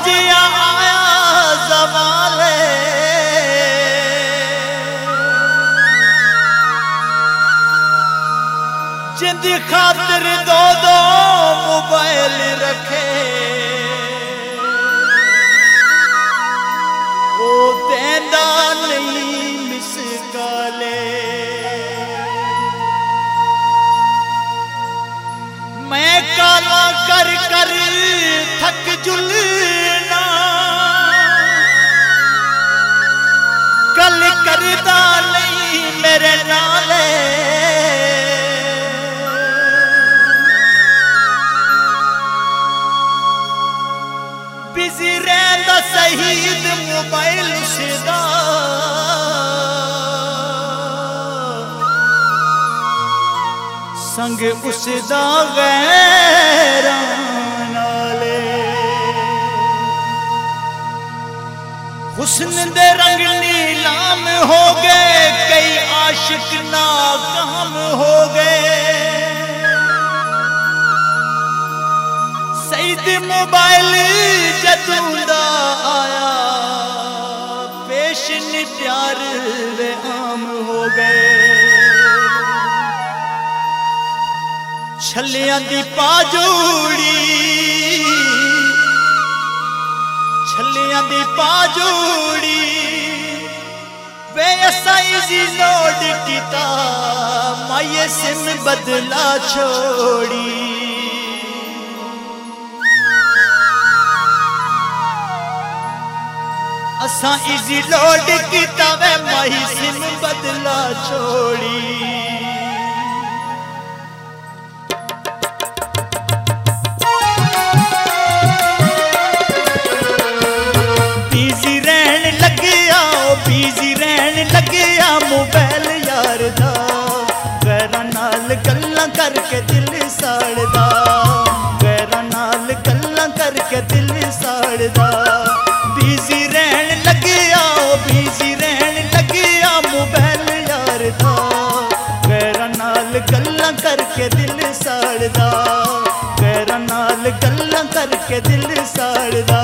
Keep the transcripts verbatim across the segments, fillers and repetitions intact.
जिया आया ज़वाले जिंद खातिर दो दो मोबाइल रखे ओ देंदा नहीं मिस काले मैं काला कर कर थक जुलना कल करदा नहीं मेरे नाले बिजी रहंदा शहीद मोबाइल सदा संग उसदा गैरां नाले हुस्न दे रंग नीलाम हो गए कई आशिक नाकाम हो गए सईद मोबाइल जदों दा आया पेश नी प्यार वे आम हो गए छलियां दी पाजूड़ी छलियां दी पाजूड़ी वे साइजी लोड कीता माये सिम बदला छोड़ी असा इजी लोड कीता वे माही सिम बदला छोड़ी बिजी रहन लगिया मोबाइल यार दा गैरां नाल गल्लां करके दिल साड़दा गैरां नाल गल्लां करके दिल साड़दा बिजी रहन लगिया बिजी रहन लगिया मोबाइल यार दा गैरां नाल गल्लां करके दिल साड़दा गैरां नाल गल्लां करके दिल साड़दा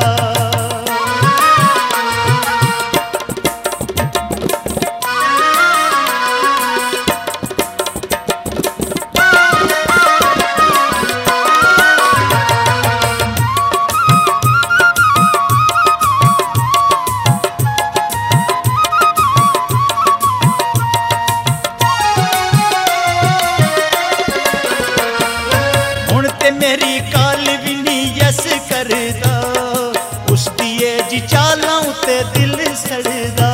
मेरी काल भी नहीं यस करदा उस दिए जी चालां ते दिल सड़दा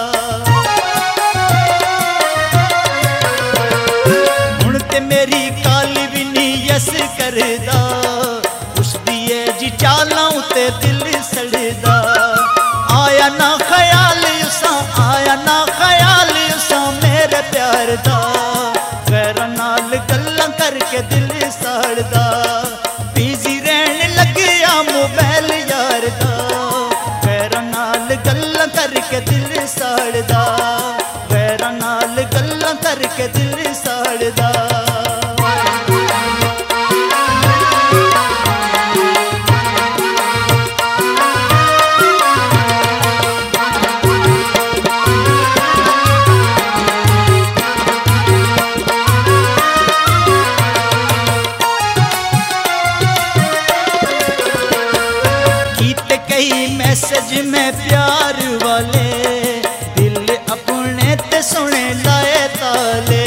हुण ते मेरी काल भी नहीं यस करदा उस दिए जी चालां ते दिल सड़दा आया ना ख्याल उसा आया ना ख्याल उसा मेरे प्यार दा गैरां नाल गल्लां करके दिल साड़दा बिजी रहन लगिया मोबाइल यार दा गैरां नाल गल्लां करके दिल साड़दा गैरां नाल गल्लां करके दिल साड़दा मैसेज में प्यार वाले दिल अपने ते सुने लाए ताले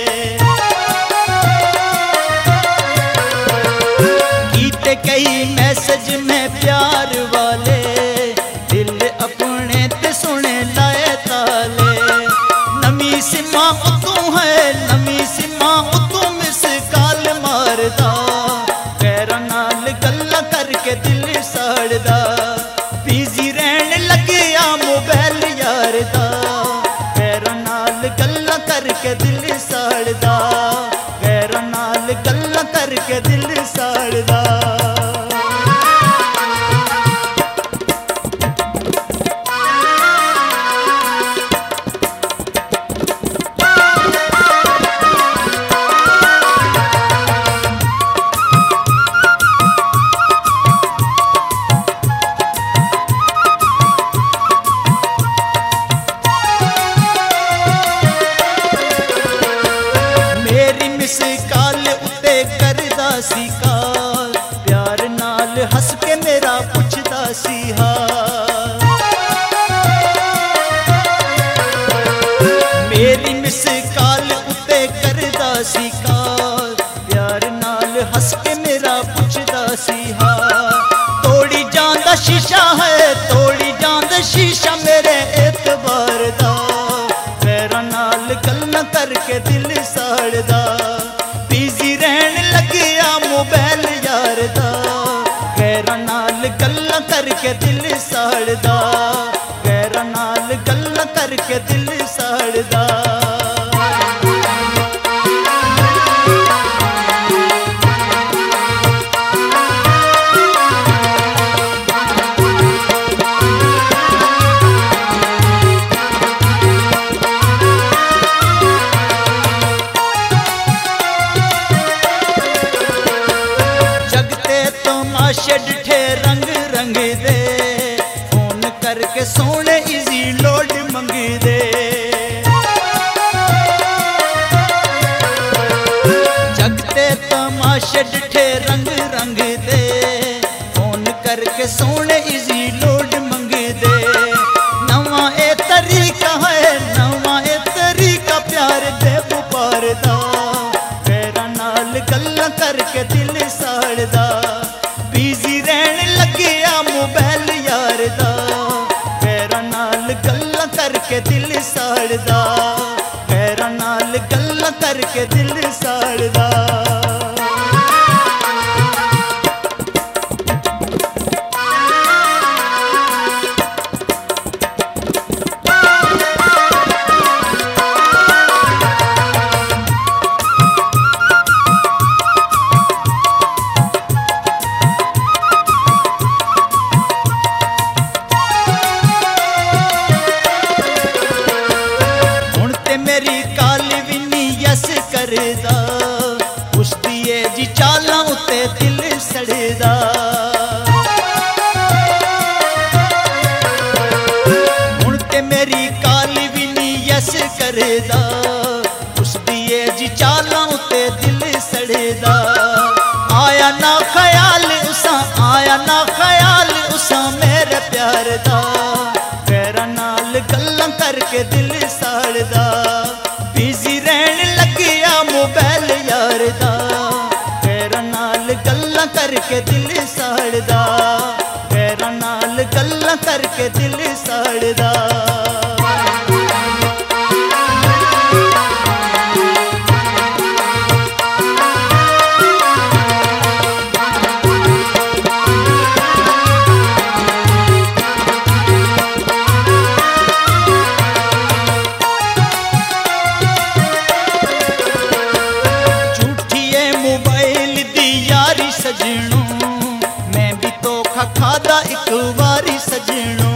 कीते कई मैसेज में प्यार वाले दिल अपने ते सुने लाए ताले नमी सिमा तू है नमी सिमा तू मिस काल मारदा गैरां नाल गल्लां करके दिल साड़दा बिजी रहन लगिया मोबाइल यार दा गैरां नाल गल्लां करके दिल साड़दा गैरां नाल गल्लां करके दिल साड़दा मिस काल उत्ते करदा सी काल, प्यार नाल हस के मेरा पुछदा सी हाल। मेरी मिस काल उत्ते करदा सी काल, प्यार नाल हस के मेरा पुछदा सी हाल। तोड़ी जांदा शीशा है, तोड़ी जांदा शीशा मेरे एतबार दा, पैरां नाल गल्लां करके दिल साड़दा। बिजी रहन लग्या मोबाइल यार दा, पैरां नाल गल्लां करके दिल साड़दा, पैरां नाल गल्लां करके दिल साड़दा। तमाशे डिठे रंग रंग दे, फोन करके सोने इजी लोड मंग दे। जगते तमाशे डिठे रंग रंग दे, फोन करके सोने इजी लोड मंग दे। नवा ए तरीका है, नवा ए तरीका प्यार दे बुपार दा, पैरां नाल गल्लां करके दिल साड़दा। बिजी रहन लग्या मोबाइल यार दा, पैरां नाल गल्लां करके दिल साड़दा, पैरां नाल गल्लां करके दिल साड़दा। मेरी काल भी नी यस करदा, पुछदी ए जी चालां उत्ते दिल सड़दा। हुण ते मेरी काल भी नी यस करदा, पुछदी ए जी चालां उत्ते दिल सड़दा। आया ना ख्याल उसा, आया ना ख्याल उसा मेरे प्यार दा, पैरां नाल गल्लां करके दिल साड़दा। बिजी रहन लग्या मोबाइल यार दा, पैरां नाल गल्लां करके दिल साड़दा, पैरां नाल गल्लां करके दिल साड़दा। सजनों मैं भी तो खादा एक बारी सजनों,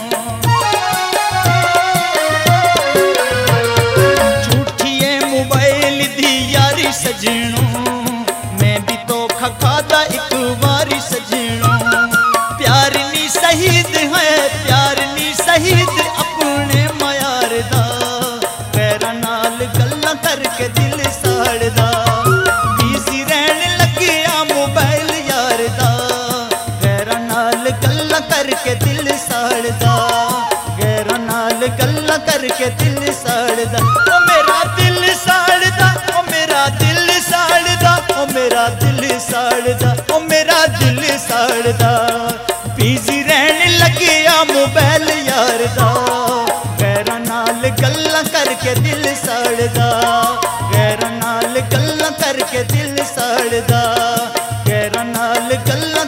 झूठी है मोबाइल दी यारी सजनों, मैं भी तो खादा एक बारी सजनों। प्यार नी शहीद है, प्यार नी शहीद अपने मयार दा, पैरां नाल गल्लां करके दिल साड़दा। बिजी रहन लग्या मोबाइल यार दा, पैरां नाल गल्लां करके दिल साड़दा, पैरां नाल गल्लां करके दिल साड़दा। ओ मेरा दिल साड़दा, ओ मेरा दिल साड़दा, ओ मेरा दिल साड़दा, ओ मेरा दिल साड़दा। बिजी रहन लग्या मोबाइल यार दा, पैरां नाल गल्लां करके दिल साड़दा, पैरां नाल गल्लां करके दिल साड़दा, पैरां नाल गल्लां